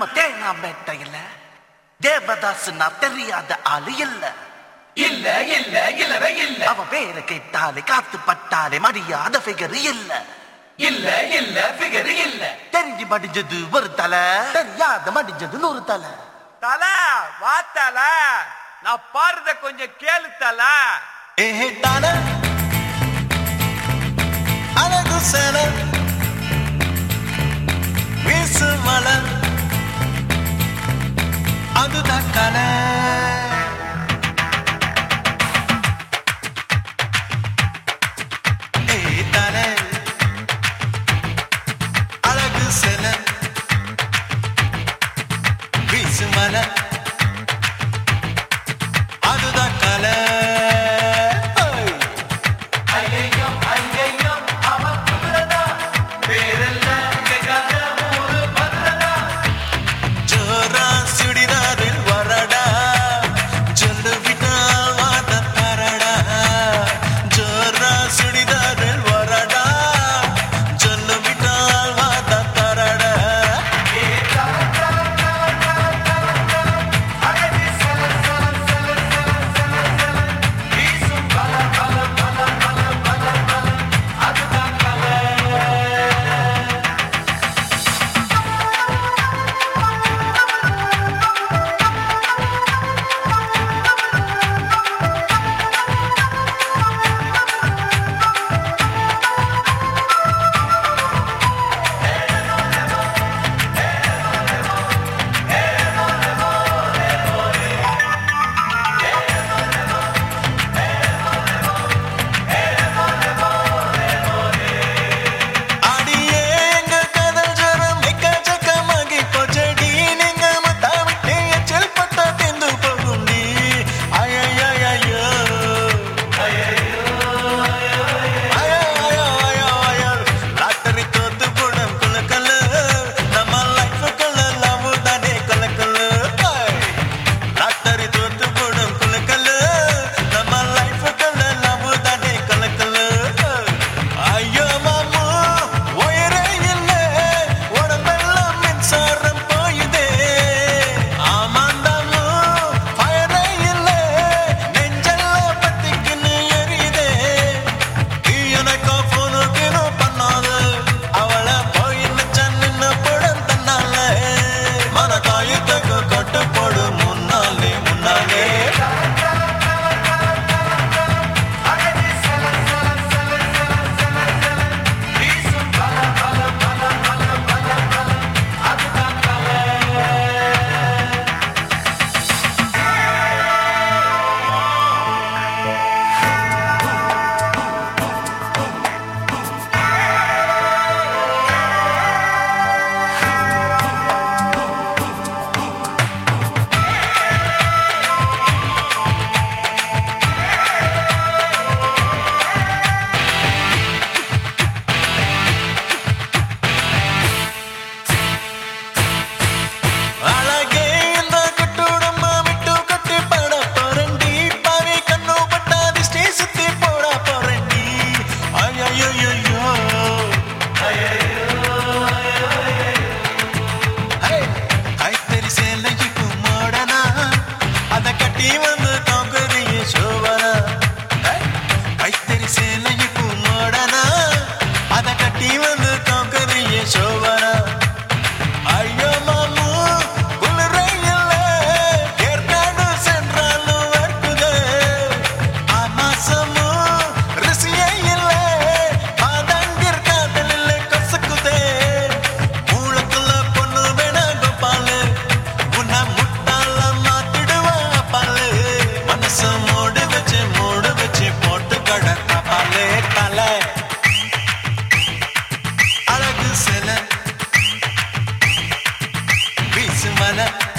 நம்ம தேங்காம்பேட்டையில தேவதாஸ் நான் தெரியாத ஆளு இல்ல இல்ல இல்ல இல்லவே இல்ல. அவன் பேரை கேட்டாலே காத்து பட்டாலே மடியாத ஃபிகர் இல்ல இல்ல இல்ல ஃபிகர் இல்ல. தெரிஞ்சு மடிஞ்சது ஒரு தலை, தெரியாத மடிஞ்சது நூறு தலை. தல வா தல, நான் பாடுறத கொஞ்சம் கேளு தல. ஏஹே தல அழகு சேல வீசு மலை அதுதான் கலை. அதுதான் கலை. ஜோரா சுடிதாரில் வரடா ஜொல்லு விட்டால் வாத தரடா. ஜோரா சுடிதாரில் வரடா ஜொல்லு விட்டால் வாத தரடா. அழகு செல வீசு மலை